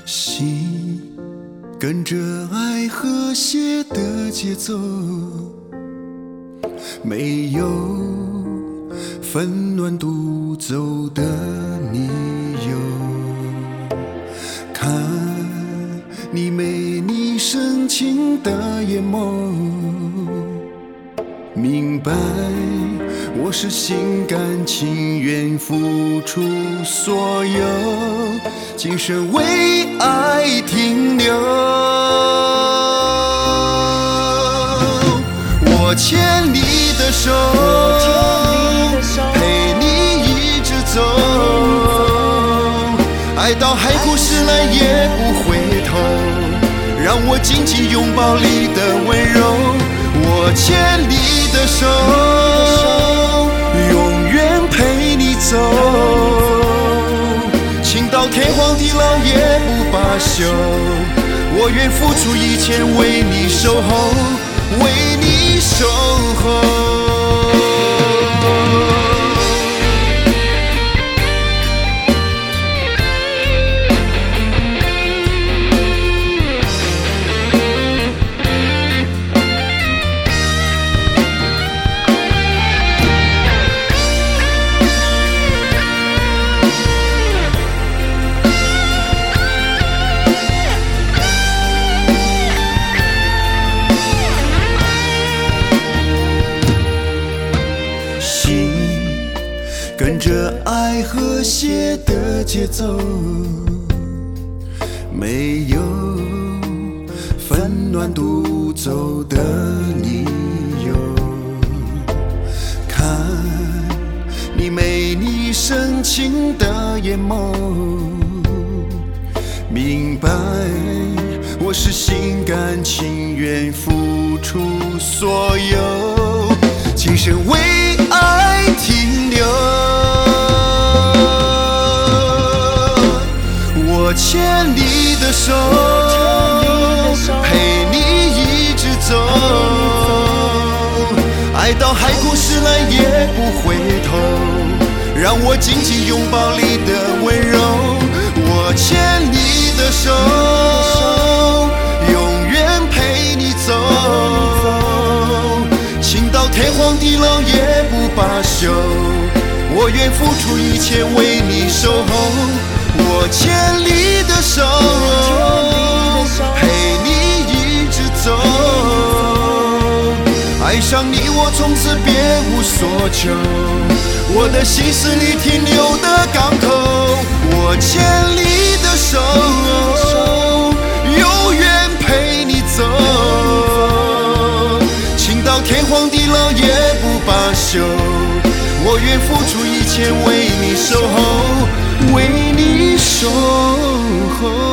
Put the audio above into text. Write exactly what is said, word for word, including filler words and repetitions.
心跟着爱和谐的节奏，没有纷乱独走的理由。看你美丽深情的眼眸，明白我是心甘情愿付出所有，今生为爱停留。我牵你的手，陪你一直走，爱到海枯石烂也不回头，让我紧紧拥抱你的温柔。我牵你的手，永远陪你走，情到天荒地老也不罢休。我愿付出一切为你守候，为你守候。跟着爱和谐的节奏，没有纷乱独走的理由。看你美丽深情的眼眸，明白我是心甘情愿付出所有，今生为爱停留。我牵你的手，陪你一直走，爱到海枯石烂也不回头，让我紧紧拥抱你的温柔。我牵你的手，永远陪你走，情到天荒地老也不罢休。我愿付出一切为你守候。我牵你的手，陪你一直走，爱上你我从此别无所求，我的心是你停留的港口。我牵你的手，永远陪你走，情到天荒地老也不罢休。我愿付出一切为你守候，为你守候。